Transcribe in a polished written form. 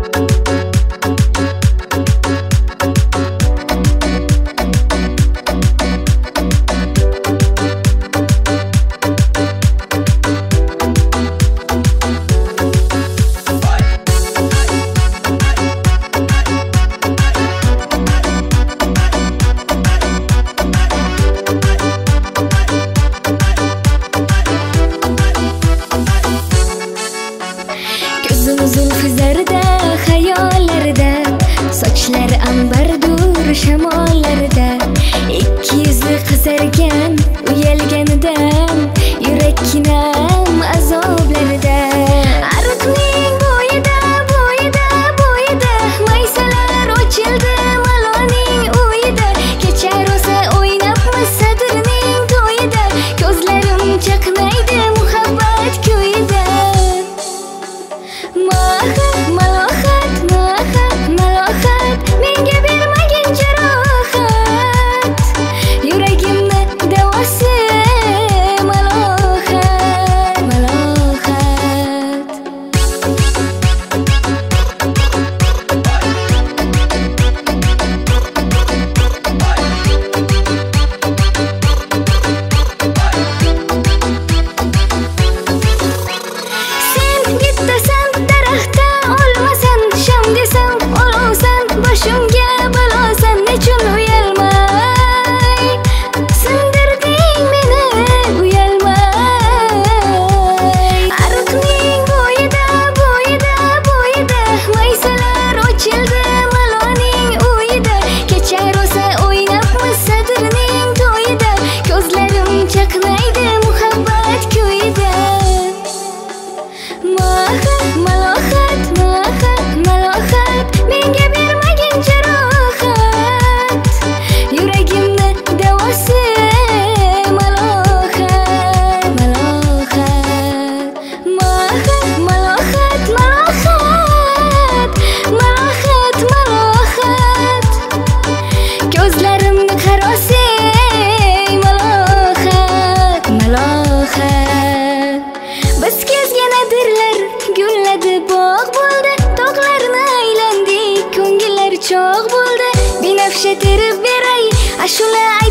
Zulfizarda, xayollarda, sochlari ambardur shamollarda, ikki yuzi qizargan, uyalganidan, yurakkinam azoblarda. Ariqning bo'yida, bo'yida, bo'yida, maysalar ochildi maloning uyida. Kecha rosa o'ynabmiz sadrning to'yida, ko'zlarim chaqnaydi muhabbat kuyida. Malohat, malohat, menga bermagin jarohat, yuragimni davosi malohat, malohat. Sen bittasan daraxtda olmasan, sham desam olovsan, boshimga balosan, nechun uyalmay sindirding meni, uyalmay. Ariqning bo'yida, bo'yida, bo'yida, maysalar ochildi maloning uyida. Kecha rosa o'ynabmiz sadrning to'yida, ko'zlarim chaqnaydi muhabbat kuyida. Malohat, malohat, menga bermagin jarohat, yuragimni davosi malohat, malohat. Malohat, malohat, ko'zlarimni qarosi malohat, malohat. Biz kezgan adirlar gulladi, bog' bo'ldi, tog'larni aylandik, ko'ngillar cho'g' bo'ldi. Binafsha terib beray ashula